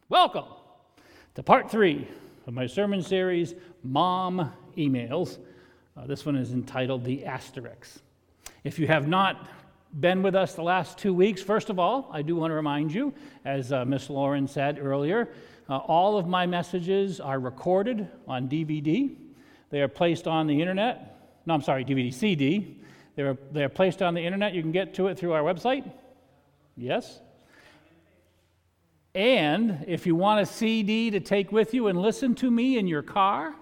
Welcome to part 3 of my sermon series, Mom Emails. This one is entitled The Asterix. If you have not been with us the last 2 weeks, first of all, I do want to remind you, as Miss Lauren said earlier, all of my messages are recorded on DVD. They are placed on the internet. No, I'm sorry, DVD, CD. They're placed on the internet. You can get to it through our website. Yes. And if you want a CD to take with you and listen to me in your car,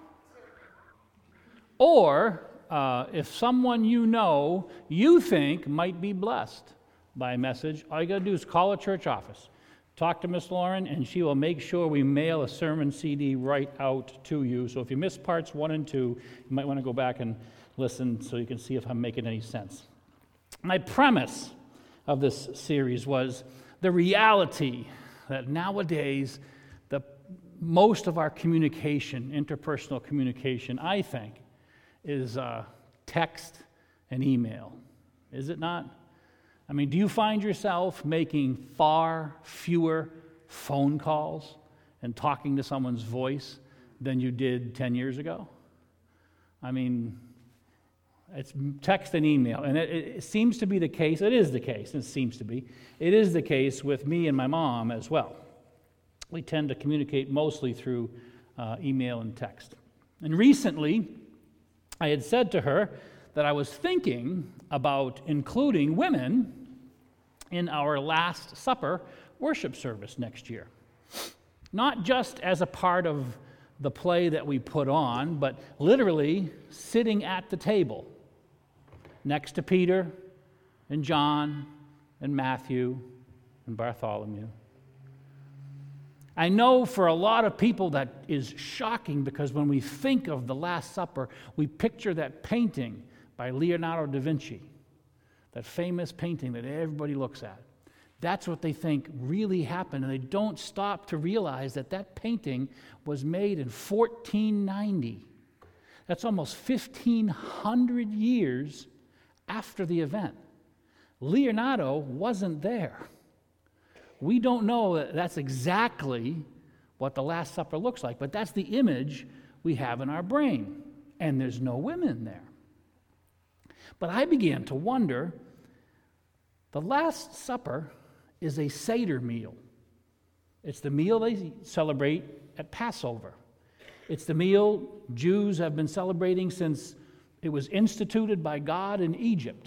or if someone you think might be blessed by a message, all you got to do is call a church office. Talk to Miss Lauren, and she will make sure we mail a sermon CD right out to you. So if you miss parts 1 and 2, you might want to go back and listen so you can see if I'm making any sense. My premise of this series was the reality that nowadays, most of our communication, interpersonal communication, I think, is text and email. Is it not? I mean, do you find yourself making far fewer phone calls and talking to someone's voice than you did 10 years ago? I mean, it's text and email, and it seems to be the case. It is the case, it seems to be. It is the case with me and my mom as well. We tend to communicate mostly through email and text. And recently, I had said to her that I was thinking about including women in our Last Supper worship service next year. Not just as a part of the play that we put on, but literally sitting at the table next to Peter and John and Matthew and Bartholomew. I know for a lot of people that is shocking because when we think of the Last Supper, we picture that painting by Leonardo da Vinci, that famous painting that everybody looks at. That's what they think really happened, and they don't stop to realize that that painting was made in 1490. That's almost 1,500 years after the event. Leonardo wasn't there. We don't know that that's exactly what the Last Supper looks like, but that's the image we have in our brain, and there's no women there. But I began to wonder, the Last Supper is a Seder meal. It's the meal they celebrate at Passover. It's the meal Jews have been celebrating since it was instituted by God in Egypt.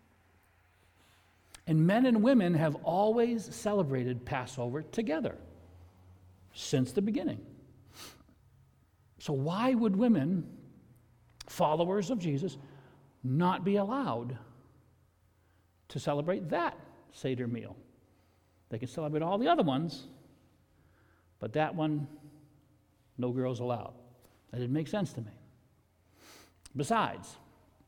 And men and women have always celebrated Passover together since the beginning. So why would women, followers of Jesus, not be allowed to celebrate that Seder meal? They can celebrate all the other ones, but that one, no girls allowed. That didn't make sense to me. Besides,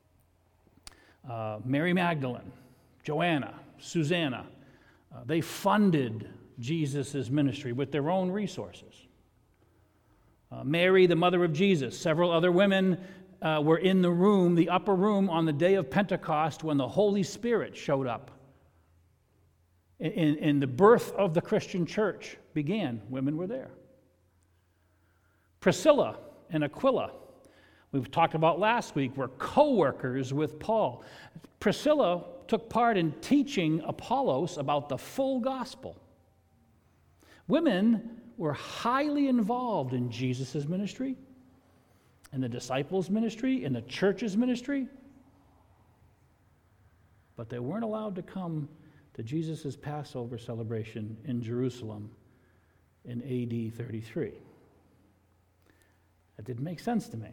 Mary Magdalene, Joanna, Susanna, they funded Jesus' ministry with their own resources. Mary, the mother of Jesus, several other women were in the room, the upper room, on the day of Pentecost when the Holy Spirit showed up. In the birth of the Christian church began. Women were there. Priscilla and Aquila, we've talked about last week, were co-workers with Paul. Priscilla took part in teaching Apollos about the full gospel. Women were highly involved in Jesus' ministry, in the disciples' ministry, in the church's ministry, but they weren't allowed to come to Jesus' Passover celebration in Jerusalem in AD 33. That didn't make sense to me.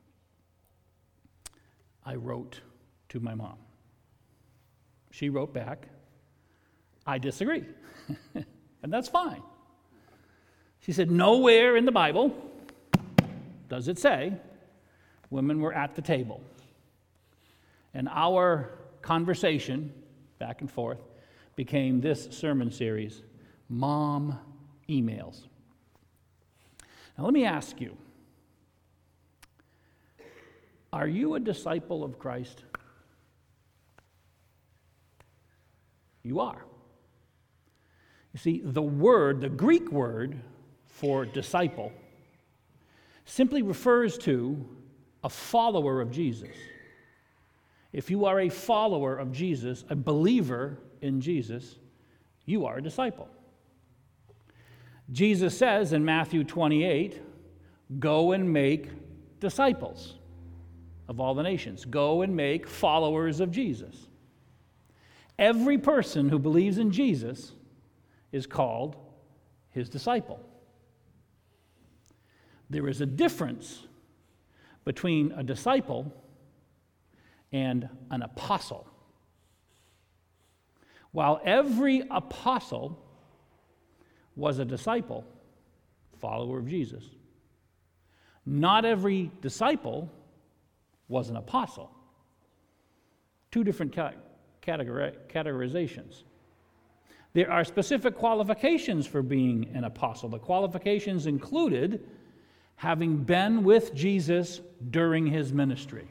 I wrote to my mom. She wrote back, I disagree. And that's fine. She said, nowhere in the Bible does it say women were at the table. And our conversation, back and forth, became this sermon series, Mom Emails. Now let me ask you, are you a disciple of Christ? You are. You see, the Greek word for disciple simply refers to a follower of Jesus. If you are a follower of Jesus, a believer in Jesus, you are a disciple. Jesus says in Matthew 28, go and make disciples of all the nations. Go and make followers of Jesus. Every person who believes in Jesus is called his disciple. There is a difference between a disciple and an apostle. While every apostle was a disciple, follower of Jesus, not every disciple was an apostle. Two different categorizations. There are specific qualifications for being an apostle. The qualifications included having been with Jesus during his ministry.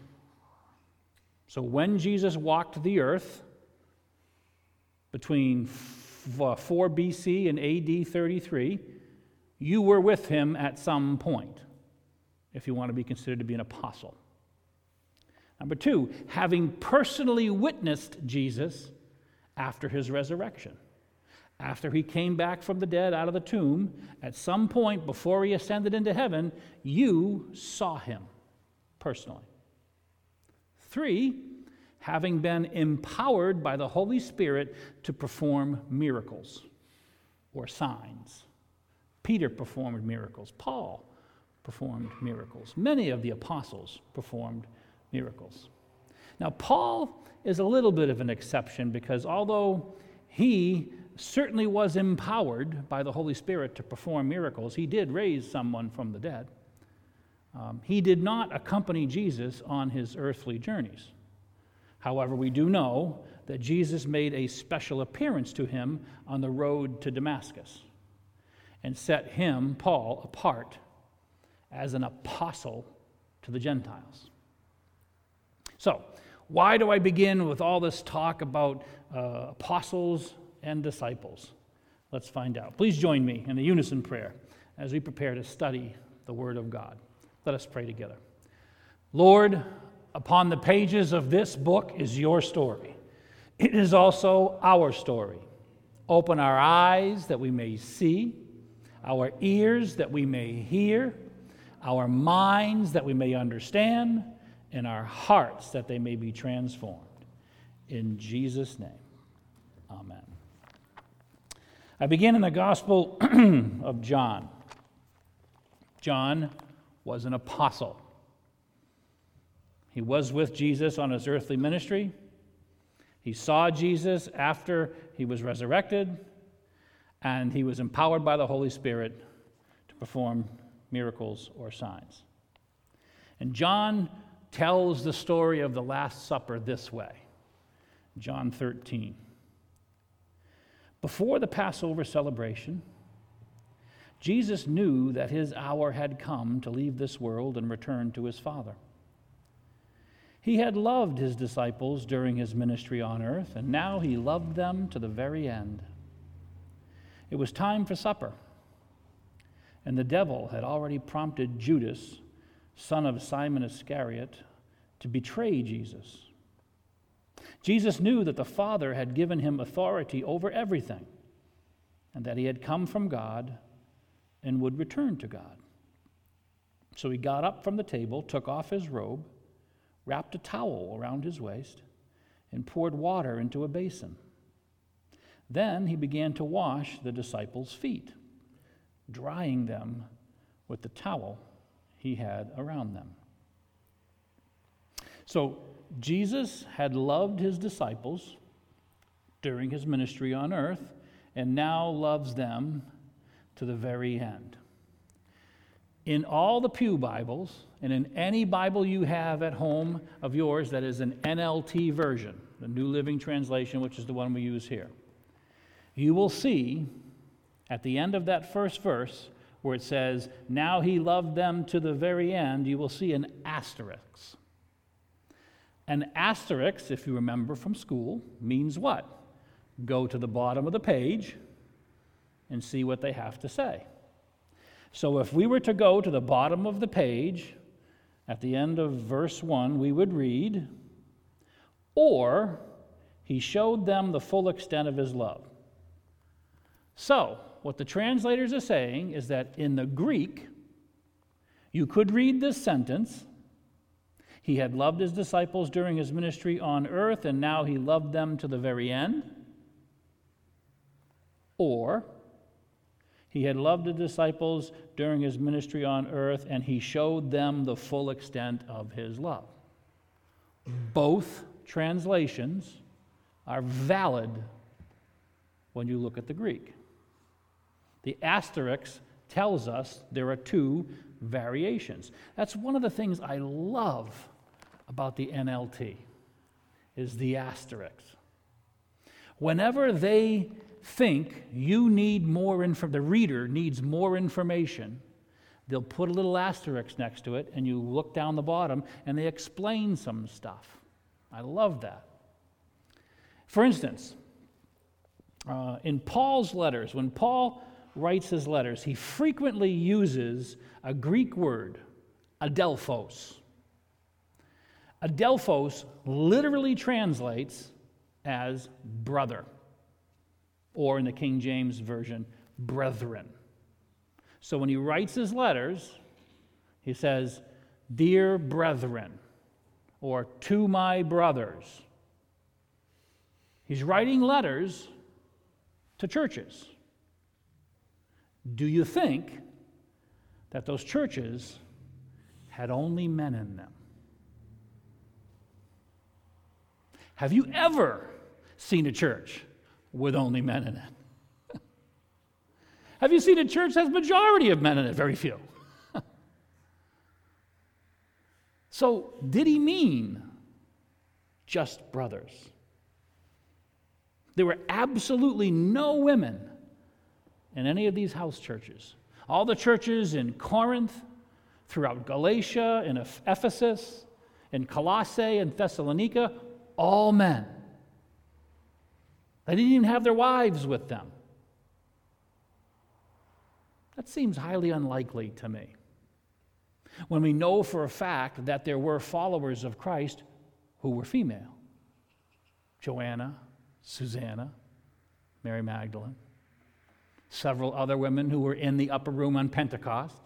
So when Jesus walked the earth between 4 BC and AD 33, you were with him at some point, if you want to be considered to be an apostle. Number 2, having personally witnessed Jesus after his resurrection. After he came back from the dead out of the tomb, at some point before he ascended into heaven, you saw him personally. 3, having been empowered by the Holy Spirit to perform miracles or signs. Peter performed miracles. Paul performed miracles. Many of the apostles performed miracles. Now, Paul is a little bit of an exception because although he certainly was empowered by the Holy Spirit to perform miracles, he did raise someone from the dead. He did not accompany Jesus on his earthly journeys. However, we do know that Jesus made a special appearance to him on the road to Damascus and set him, Paul, apart as an apostle to the Gentiles. So, why do I begin with all this talk about apostles and disciples? Let's find out. Please join me in a unison prayer as we prepare to study the Word of God. Let us pray together. Lord, upon the pages of this book is your story. It is also our story. Open our eyes that we may see, our ears that we may hear, our minds that we may understand, and our hearts that they may be transformed. In Jesus' name, amen. I begin in the Gospel of John. John was an apostle. He was with Jesus on his earthly ministry. He saw Jesus after he was resurrected, and he was empowered by the Holy Spirit to perform miracles or signs. And John tells the story of the Last Supper this way. John 13. Before the Passover celebration, Jesus knew that his hour had come to leave this world and return to his Father. He had loved his disciples during his ministry on earth, and now he loved them to the very end. It was time for supper, and the devil had already prompted Judas, son of Simon Iscariot, to betray Jesus. Jesus knew that the Father had given him authority over everything, and that he had come from God and would return to God. So he got up from the table, took off his robe, wrapped a towel around his waist, and poured water into a basin. Then he began to wash the disciples' feet, drying them with the towel he had around them. So Jesus had loved his disciples during his ministry on earth and now loves them to the very end. In all the Pew Bibles, and in any Bible you have at home of yours that is an NLT version, the New Living Translation, which is the one we use here, you will see at the end of that first verse where it says, now he loved them to the very end, you will see an asterisk. An asterisk, if you remember from school, means what? Go to the bottom of the page and see what they have to say. So if we were to go to the bottom of the page, at the end of verse 1, we would read, or he showed them the full extent of his love. So, what the translators are saying is that in the Greek, you could read this sentence, he had loved his disciples during his ministry on earth, and now he loved them to the very end. Or, he had loved the disciples during his ministry on earth, and he showed them the full extent of his love. Both translations are valid when you look at the Greek. The asterisk tells us there are two variations. That's one of the things I love about the NLT, is the asterisks. Whenever they think you need more the reader needs more information, they'll put a little asterisk next to it, and you look down the bottom, and they explain some stuff. I love that. For instance, in Paul's letters, when Paul writes his letters, he frequently uses a Greek word, adelphos. Adelphos literally translates as brother, or in the King James Version, brethren. So when he writes his letters, he says, dear brethren, or to my brothers. He's writing letters to churches. Do you think that those churches had only men in them? Have you ever seen a church with only men in it? Have you seen a church that has a majority of men in it? Very few. So, did he mean just brothers? There were absolutely no women in any of these house churches. All the churches in Corinth, throughout Galatia, in Ephesus, in Colossae, and Thessalonica, all men. They didn't even have their wives with them. That seems highly unlikely to me, when we know for a fact that there were followers of Christ who were female. Joanna, Susanna, Mary Magdalene, several other women who were in the upper room on Pentecost.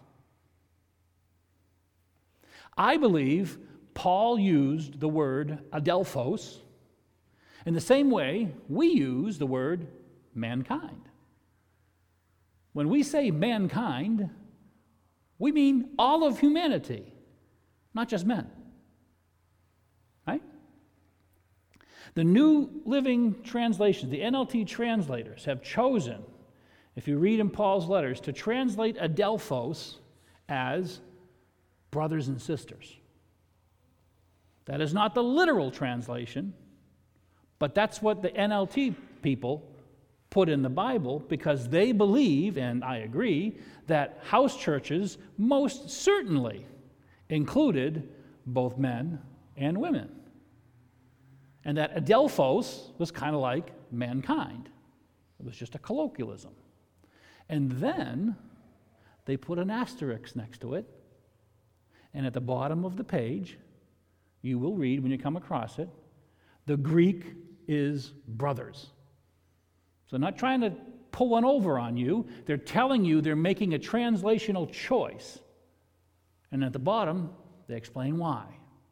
I believe Paul used the word adelphos in the same way we use the word mankind. When we say mankind, we mean all of humanity, not just men. Right? The New Living Translation, the NLT translators, have chosen, if you read in Paul's letters, to translate adelphos as brothers and sisters. That is not the literal translation, but that's what the NLT people put in the Bible, because they believe, and I agree, that house churches most certainly included both men and women. And that adelphos was kind of like mankind. It was just a colloquialism. And then they put an asterisk next to it, and at the bottom of the page, you will read when you come across it, the Greek is brothers. So they're not trying to pull one over on you. They're telling you they're making a translational choice. And at the bottom, they explain why.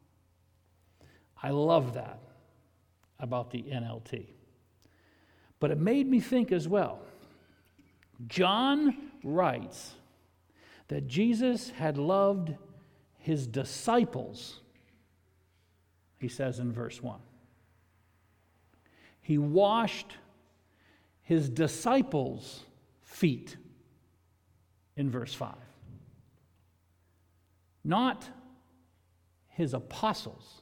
I love that about the NLT. But it made me think as well. John writes that Jesus had loved his disciples, he says in verse 1. He washed his disciples' feet in verse 5. Not his apostles.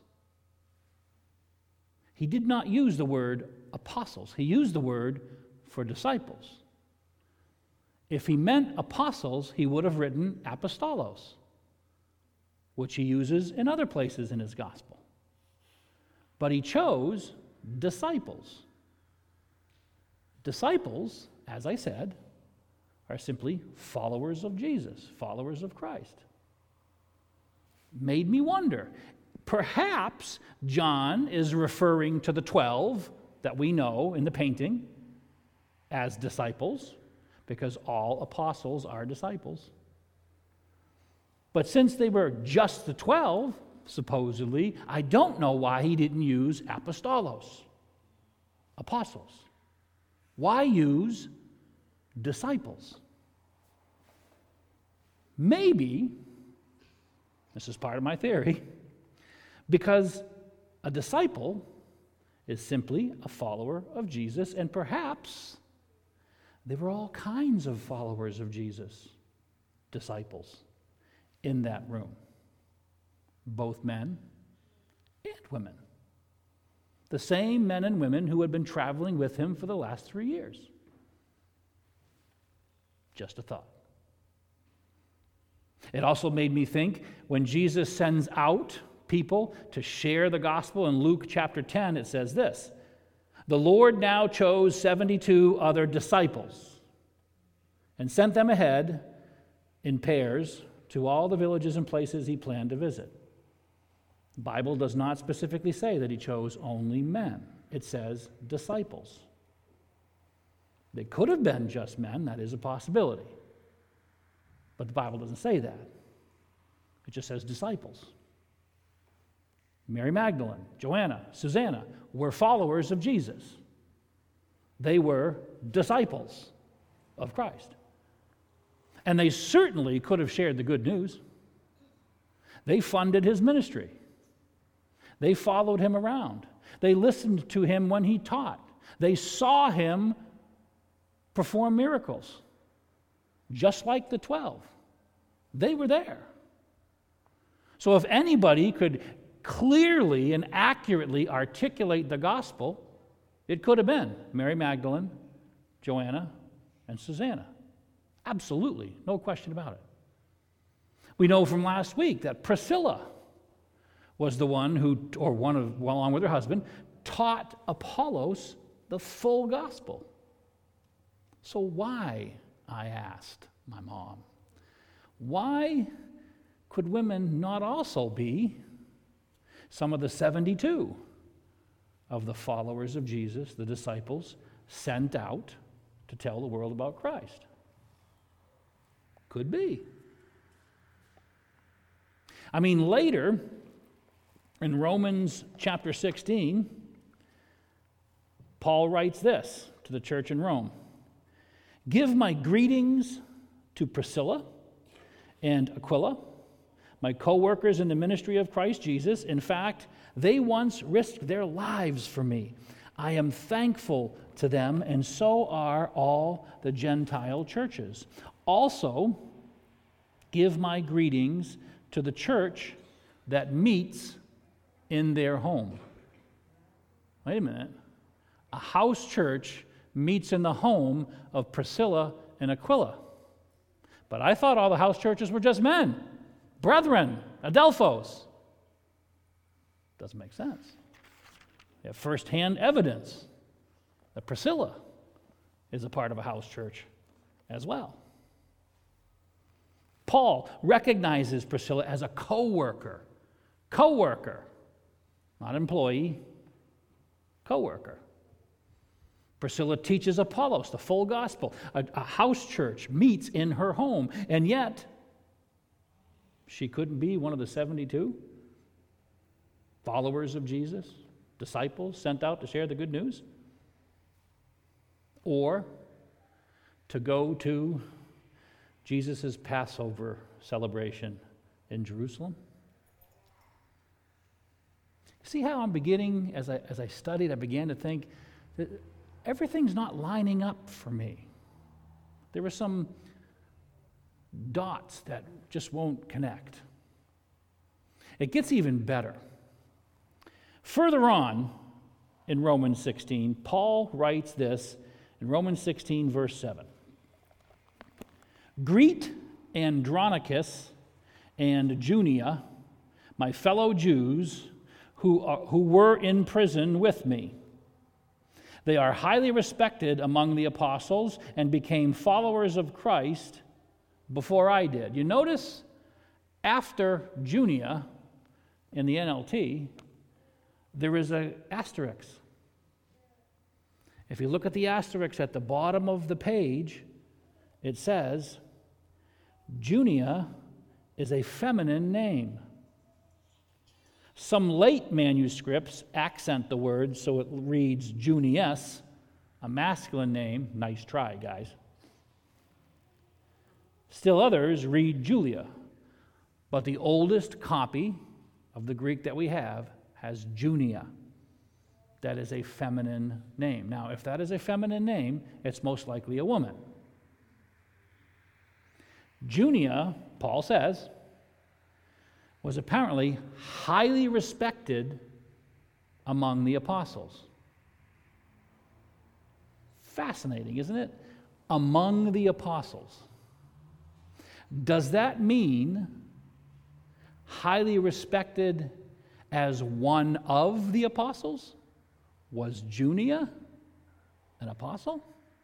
He did not use the word apostles. He used the word for disciples. If he meant apostles, he would have written apostolos, which he uses in other places in his gospel. But he chose disciples. Disciples, as I said, are simply followers of Jesus, followers of Christ. Made me wonder. Perhaps John is referring to the 12 that we know in the painting as disciples, because all apostles are disciples. But since they were just the 12, supposedly, I don't know why he didn't use apostolos, apostles. Why use disciples? Maybe, this is part of my theory, because a disciple is simply a follower of Jesus, and perhaps there were all kinds of followers of Jesus, disciples, in that room, both men and women. The same men and women who had been traveling with him for the last 3 years. Just a thought. It also made me think when Jesus sends out people to share the gospel in Luke chapter 10, it says this: "The Lord now chose 72 other disciples and sent them ahead in pairs to all the villages and places he planned to visit." The Bible does not specifically say that he chose only men. It says disciples. They could have been just men, that is a possibility. But the Bible doesn't say that. It just says disciples. Mary Magdalene, Joanna, Susanna were followers of Jesus. They were disciples of Christ. And they certainly could have shared the good news. They funded his ministry. They followed him around. They listened to him when he taught. They saw him perform miracles, just like the 12. They were there. So if anybody could clearly and accurately articulate the gospel, it could have been Mary Magdalene, Joanna, and Susanna. Absolutely, no question about it. We know from last week that Priscilla was the one who, along with her husband, taught Apollos the full gospel. So why, I asked my mom, why could women not also be some of the 72 of the followers of Jesus, the disciples, sent out to tell the world about Christ? Could be. I mean, later, in Romans chapter 16, Paul writes this to the church in Rome: "Give my greetings to Priscilla and Aquila, my co-workers in the ministry of Christ Jesus. In fact, they once risked their lives for me. I am thankful to them, and so are all the Gentile churches. Also, give my greetings to the church that meets in their home." Wait a minute. A house church meets in the home of Priscilla and Aquila. But I thought all the house churches were just men, brethren, adelphos. Doesn't make sense. We have firsthand evidence that Priscilla is a part of a house church as well. Paul recognizes Priscilla as a co-worker, not employee, co-worker. Priscilla teaches Apollos the full gospel. A house church meets in her home, and yet she couldn't be one of the 72 followers of Jesus, disciples sent out to share the good news, or to go to Jesus' Passover celebration in Jerusalem. See how I'm beginning, as I studied, I began to think that everything's not lining up for me. There were some dots that just won't connect. It gets even better. Further on in Romans 16, Paul writes this in Romans 16, verse 7. "Greet Andronicus and Junia, my fellow Jews, who were in prison with me. They are highly respected among the apostles and became followers of Christ before I did. You notice after Junia in the NLT, there is an asterisk. If you look at the asterisk at the bottom of the page, it says, Junia is a feminine name. Some late manuscripts accent the word so it reads Junius, a masculine name. Nice try, guys. Still others read Julia, but the oldest copy of the Greek that we have has Junia. That is a feminine name. Now, if that is a feminine name, it's most likely a woman. Junia, Paul says, was apparently highly respected among the apostles. Fascinating, isn't it? Among the apostles. Does that mean highly respected as one of the apostles? Was Junia an apostle?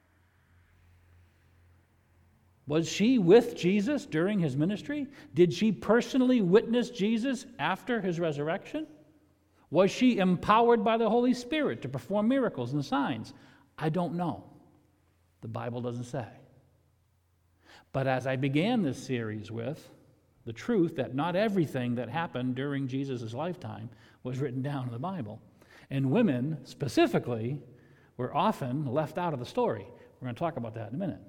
Was she with Jesus during his ministry? Did she personally witness Jesus after his resurrection? Was she empowered by the Holy Spirit to perform miracles and signs? I don't know. The Bible doesn't say. But as I began this series with the truth that not everything that happened during Jesus' lifetime was written down in the Bible, and women specifically were often left out of the story. We're going to talk about that in a minute.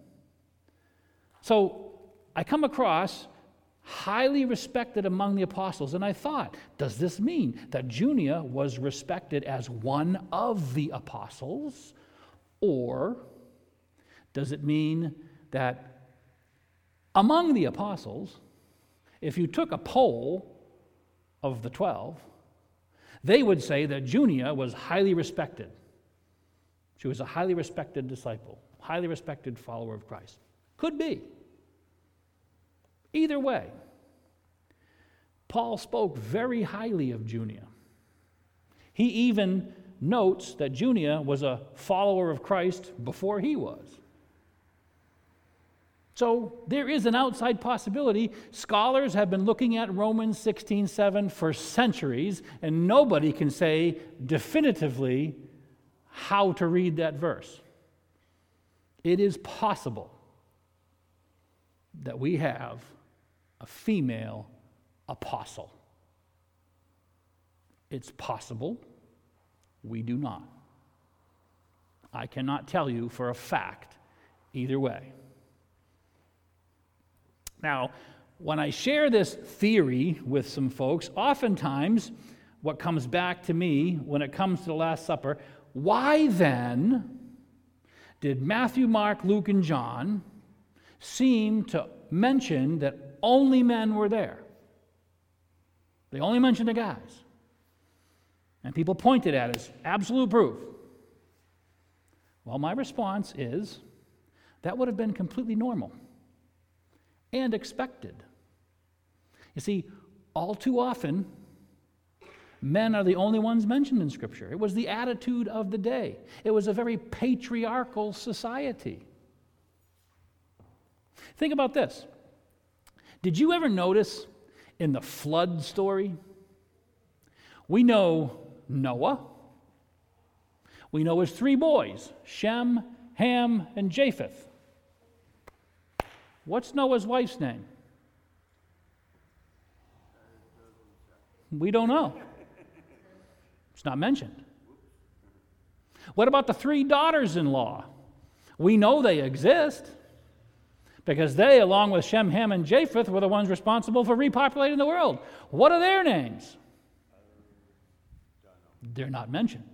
So I come across highly respected among the apostles, and I thought, does this mean that Junia was respected as one of the apostles? Or does it mean that among the apostles, if you took a poll of the 12, they would say that Junia was highly respected. She was a highly respected disciple, highly respected follower of Christ. Could be. Either way, Paul spoke very highly of Junia. He even notes that Junia was a follower of Christ before he was. So there is an outside possibility. Scholars have been looking at Romans 16:7 for centuries, and nobody can say definitively how to read that verse. It is possible that we have a female apostle. It's possible. We do not. I cannot tell you for a fact either way. Now, when I share this theory with some folks, oftentimes what comes back to me when it comes to the Last Supper, why then did Matthew, Mark, Luke, and John seem to mention that only men were there? They only mentioned the guys. And people pointed at it as absolute proof. Well, my response is that would have been completely normal and expected. You see, all too often, men are the only ones mentioned in Scripture. It was the attitude of the day. It was a very patriarchal society. Think about this. Did you ever notice in the flood story, we know Noah. We know his three boys, Shem, Ham, and Japheth. What's Noah's wife's name? We don't know. It's not mentioned. What about the three daughters-in-law? We know they exist because they, along with Shem, Ham, and Japheth, were the ones responsible for repopulating the world. What are their names? They're not mentioned.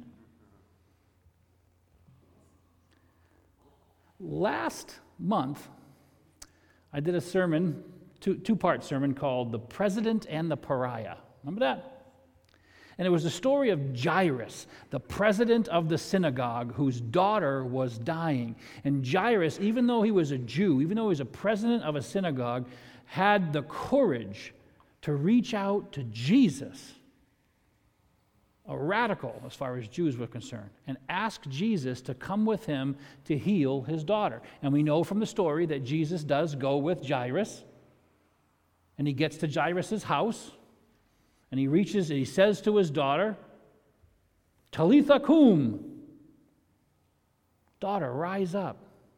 Last month, I did a sermon, two-part sermon called The President and the Pariah. Remember that? And it was the story of Jairus, the president of the synagogue, whose daughter was dying. And Jairus, even though he was a Jew, even though he was a president of a synagogue, had the courage to reach out to Jesus a radical as far as Jews were concerned, and asked Jesus to come with him to heal his daughter. And we know from the story that Jesus does go with Jairus, and he gets to Jairus' house, and he says to his daughter, Talitha cum, daughter, rise up.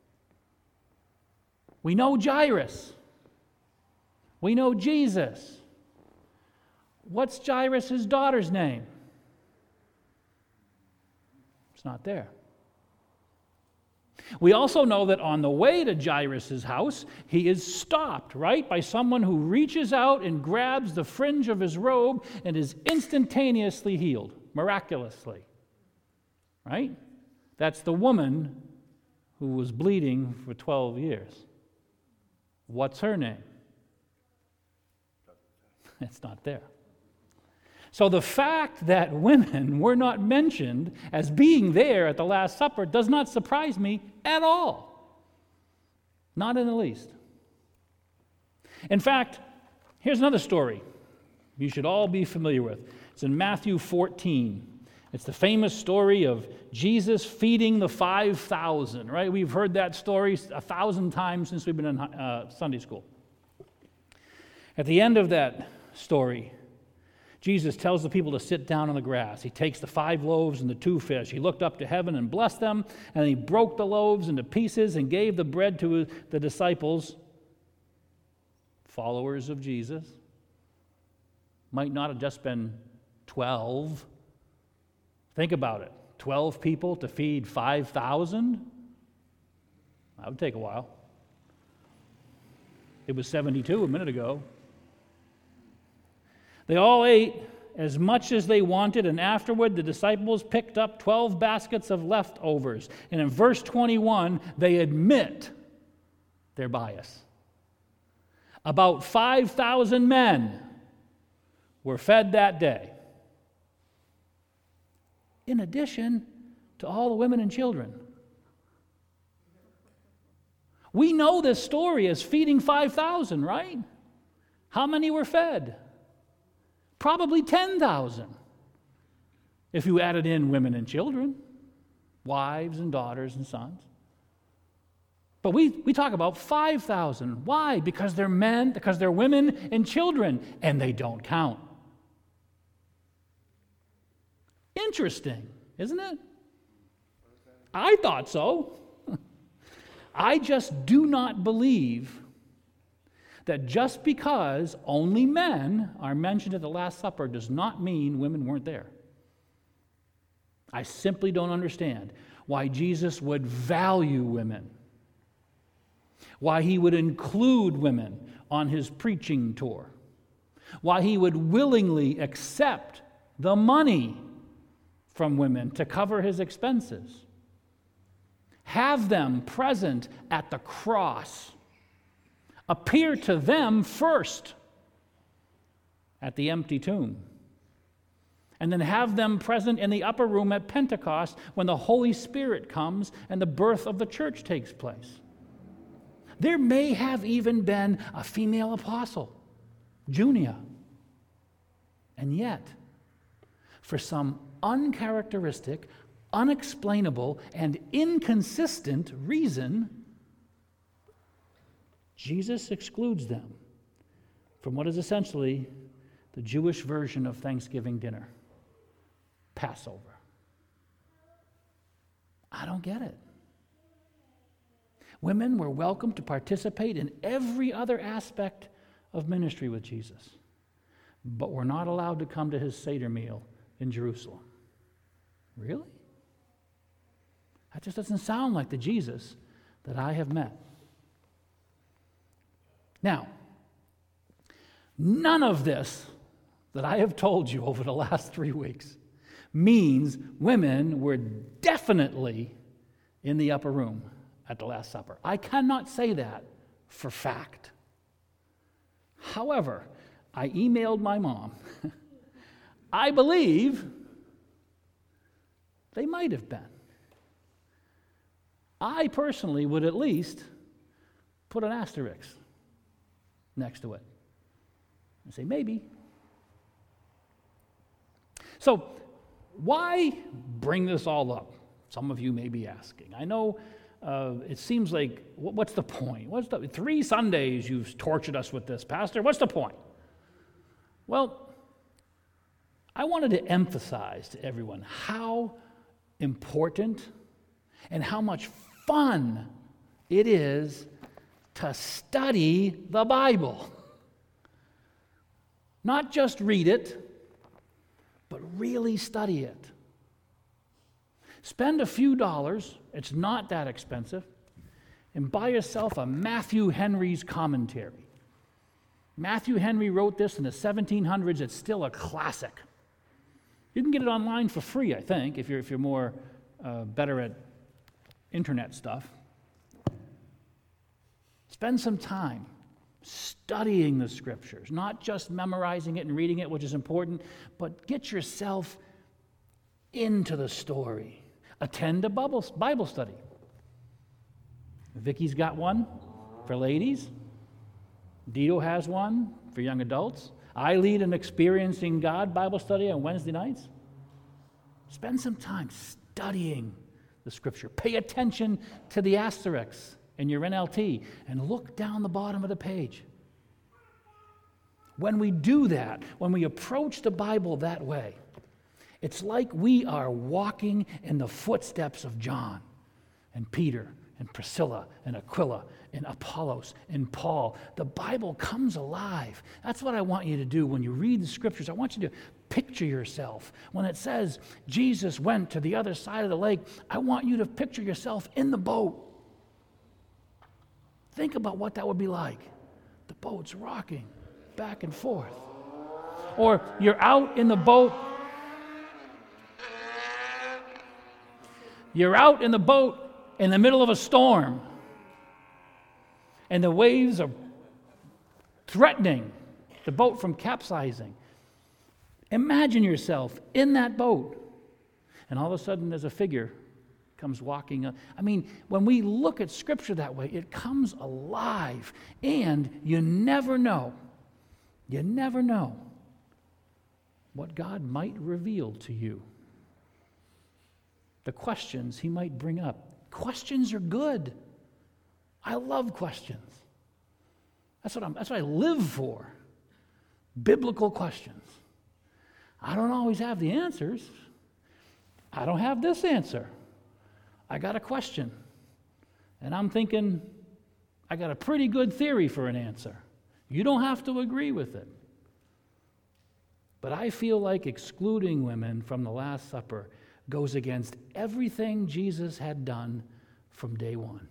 We know Jairus. We know Jesus. What's Jairus' daughter's name? It's not there. We also know that on the way to Jairus' house, he is stopped, right, by someone who reaches out and grabs the fringe of his robe and is instantaneously healed, miraculously. Right? That's the woman who was bleeding for 12 years. What's her name? It's not there. So the fact that women were not mentioned as being there at the Last Supper does not surprise me at all. Not in the least. In fact, here's another story you should all be familiar with. It's in Matthew 14. It's the famous story of Jesus feeding the 5,000, right? We've heard that story 1,000 times since we've been in Sunday school. At the end of that story, Jesus tells the people to sit down on the grass. He takes the 5 loaves and the 2 fish. He looked up to heaven and blessed them, and he broke the loaves into pieces and gave the bread to the disciples, followers of Jesus. Might not have just been 12. Think about it. 12 people to feed 5,000? That would take a while. It was 72 a minute ago. They all ate as much as they wanted, and afterward the disciples picked up 12 baskets of leftovers. And in verse 21, they admit their bias. About 5,000 men were fed that day, in addition to all the women and children. We know this story as feeding 5,000, right? How many were fed? Probably 10,000, if you added in women and children, wives and daughters and sons. But we talk about 5,000. Why? Because they're men, because they're women and children, and they don't count. Interesting, isn't it? I thought so. I just do not believe that just because only men are mentioned at the Last Supper does not mean women weren't there. I simply don't understand why Jesus would value women, why he would include women on his preaching tour, why he would willingly accept the money from women to cover his expenses, have them present at the cross, appear to them first at the empty tomb, and then have them present in the upper room at Pentecost when the Holy Spirit comes and the birth of the church takes place. There may have even been a female apostle, Junia. And yet, for some uncharacteristic, unexplainable, and inconsistent reason, Jesus excludes them from what is essentially the Jewish version of Thanksgiving dinner, Passover. I don't get it. Women were welcome to participate in every other aspect of ministry with Jesus, but were not allowed to come to his Seder meal in Jerusalem. Really? That just doesn't sound like the Jesus that I have met. Now, none of this that I have told you over the last 3 weeks means women were definitely in the upper room at the Last Supper. I cannot say that for fact. However, I emailed my mom. I believe they might have been. I personally would at least put an asterisk next to it and say maybe. So Why bring this all up? Some of you may be asking. I know it seems like, what's the point? 3 Sundays you've tortured us with this, Pastor. What's the point? Well, I wanted to emphasize to everyone how important and how much fun it is to study the Bible. Not just read it, but really study it. Spend a few dollars, it's not that expensive, and buy yourself a Matthew Henry's commentary. Matthew Henry wrote this in the 1700s. It's still a classic. You can get it online for free, I think, if you're more better at internet stuff. Spend some time studying the Scriptures, not just memorizing it and reading it, which is important, but get yourself into the story. Attend a Bible study. Vicky's got one for ladies. Dito has one for young adults. I lead an Experiencing God Bible study on Wednesday nights. Spend some time studying the Scripture. Pay attention to the asterisks in your NLT and look down the bottom of the page. When we do that, when we approach the Bible that way, it's like we are walking in the footsteps of John and Peter and Priscilla and Aquila and Apollos and Paul. The Bible comes alive. That's what I want you to do when you read the Scriptures. I want you to picture yourself. When it says Jesus went to the other side of the lake, I want you to picture yourself in the boat. Think about what that would be like. The boat's rocking back and forth. Or you're out in the boat. You're out in the boat in the middle of a storm, and the waves are threatening the boat from capsizing. Imagine yourself in that boat, and all of a sudden there's a figure comes walking up. I mean, when we look at Scripture that way, it comes alive, and you never know what God might reveal to you. The questions he might bring up. Questions are good. I love questions. That's what I live for. Biblical questions. I don't always have the answers. I don't have this answer. I got a question. And I'm thinking, I got a pretty good theory for an answer. You don't have to agree with it. But I feel like excluding women from the Last Supper goes against everything Jesus had done from day one.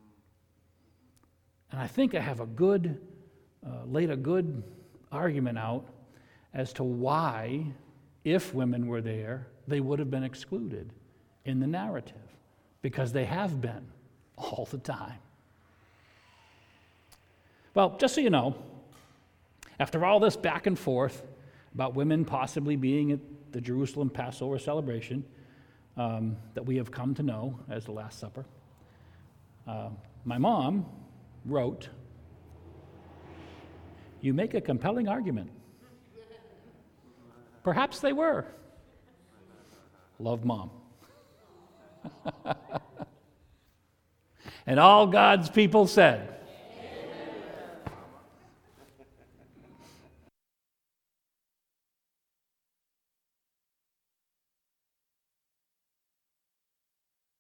And I think I have laid a good argument out as to why, if women were there, they would have been excluded in the narrative, because they have been all the time. Well, just so you know, after all this back and forth about women possibly being at the Jerusalem Passover celebration, that we have come to know as the Last Supper, my mom wrote, "You make a compelling argument." Perhaps they were. Love, Mom. And all God's people said,